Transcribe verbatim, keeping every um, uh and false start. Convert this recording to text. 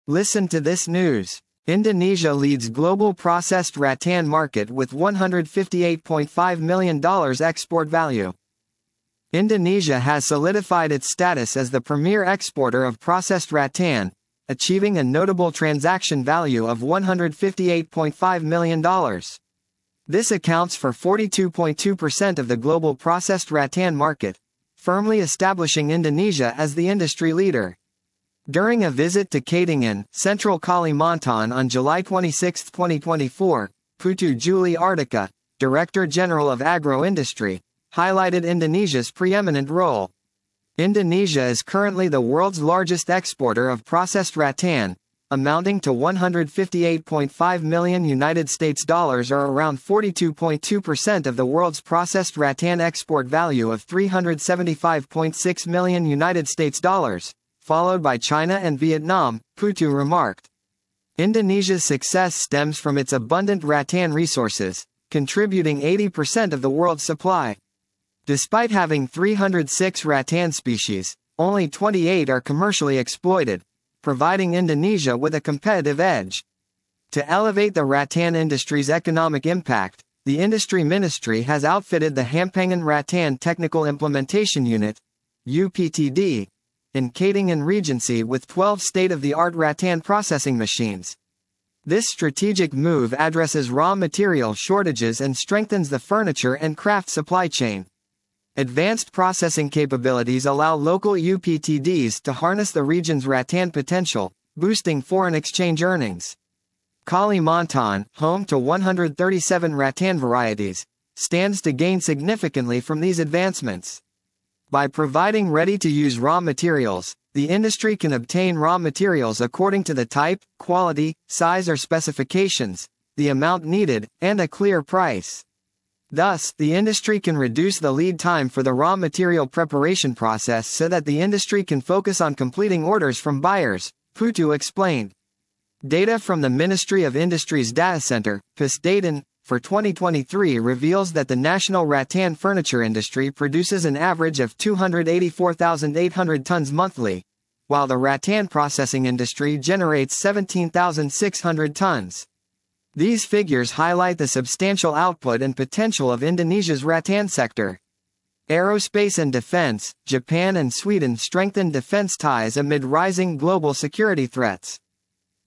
Listen to this news. Indonesia leads global processed rattan market with one hundred fifty-eight point five million dollars export value. Indonesia has solidified its status as the premier exporter of processed rattan, achieving a notable transaction value of one hundred fifty-eight point five million dollars. This accounts for forty-two point two percent of the global processed rattan market, firmly establishing Indonesia as the industry leader. During a visit to Katingan, Central Kalimantan on July twenty-sixth, twenty twenty-four, Putu Juli Ardika, Director General of Agro-Industry, highlighted Indonesia's preeminent role. Indonesia is currently the world's largest exporter of processed rattan, amounting to one hundred fifty-eight point five million United States dollars or around forty-two point two percent of the world's processed rattan export value of three hundred seventy-five point six million United States dollars. Followed by China and Vietnam, Putu remarked. Indonesia's success stems from its abundant rattan resources, contributing eighty percent of the world's supply. Despite having three hundred six rattan species, only twenty-eight are commercially exploited, providing Indonesia with a competitive edge. To elevate the rattan industry's economic impact, the Industry Ministry has outfitted the Hampangan Rattan Technical Implementation Unit, U P T D, in Katingan Regency with twelve state-of-the-art rattan processing machines. This strategic move addresses raw material shortages and strengthens the furniture and craft supply chain. Advanced processing capabilities allow local U P T Ds to harness the region's rattan potential, boosting foreign exchange earnings. Kalimantan, home to one hundred thirty-seven rattan varieties, stands to gain significantly from these advancements. By providing ready-to-use raw materials, the industry can obtain raw materials according to the type, quality, size or specifications, the amount needed, and a clear price. Thus, the industry can reduce the lead time for the raw material preparation process so that the industry can focus on completing orders from buyers, Putu explained. Data from the Ministry of Industry's data center, Pusdaten, for twenty twenty-three reveals that the national rattan furniture industry produces an average of two hundred eighty-four thousand eight hundred tons monthly, while the rattan processing industry generates seventeen thousand six hundred tons. These figures highlight the substantial output and potential of Indonesia's rattan sector. Aerospace and defense, Japan and Sweden strengthen defense ties amid rising global security threats.